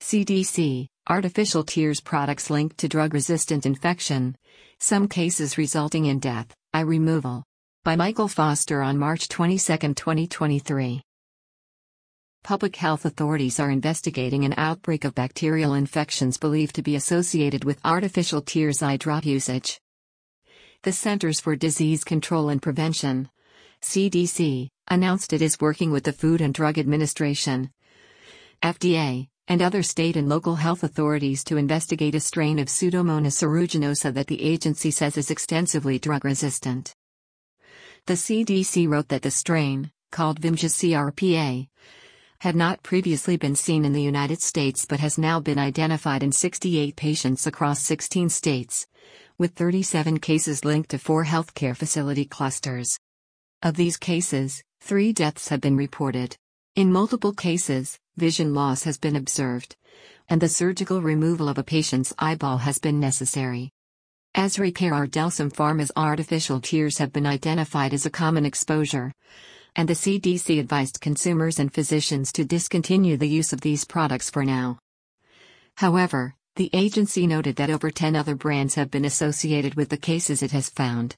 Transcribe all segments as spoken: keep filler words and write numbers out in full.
C D C, artificial tears products linked to drug-resistant infection. Some cases resulting in death, eye removal. By Michael Foster on March twenty-second, twenty twenty-three. Public health authorities are investigating an outbreak of bacterial infections believed to be associated with artificial tears eye drop usage. The Centers for Disease Control and Prevention, C D C, announced it is working with the Food and Drug Administration, F D A, and other state and local health authorities to investigate a strain of Pseudomonas aeruginosa that the agency says is extensively drug-resistant. The C D C wrote that the strain, called Vimja C R P A, had not previously been seen in the United States but has now been identified in sixty-eight patients across sixteen states, with thirty-seven cases linked to four healthcare facility clusters. Of these cases, three deaths have been reported. In multiple cases, vision loss has been observed, and the surgical removal of a patient's eyeball has been necessary. Azricare Ardelsum Pharma's artificial tears have been identified as a common exposure, and the C D C advised consumers and physicians to discontinue the use of these products for now. However, the agency noted that over ten other brands have been associated with the cases it has found.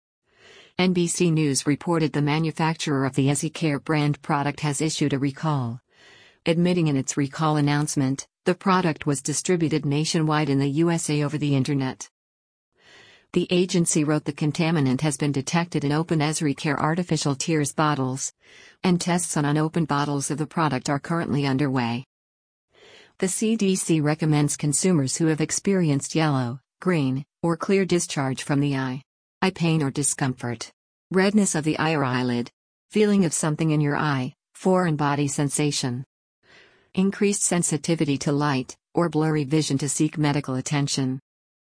N B C News reported the manufacturer of the Azricare brand product has issued a recall, admitting in its recall announcement, the product was distributed nationwide in the U S A over the internet. The agency wrote the contaminant has been detected in open Azricare artificial tears bottles, and tests on unopened bottles of the product are currently underway. The C D C recommends consumers who have experienced yellow, green, or clear discharge from the eye, eye pain or discomfort, redness of the eye or eyelid, feeling of something in your eye, foreign body sensation, increased sensitivity to light, or blurry vision to seek medical attention.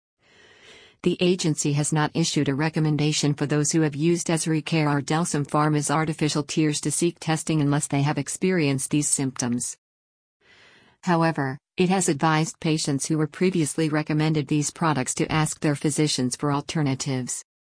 The agency has not issued a recommendation for those who have used Azricare Ardelsum Pharma's artificial tears to seek testing unless they have experienced these symptoms. However, it has advised patients who were previously recommended these products to ask their physicians for alternatives.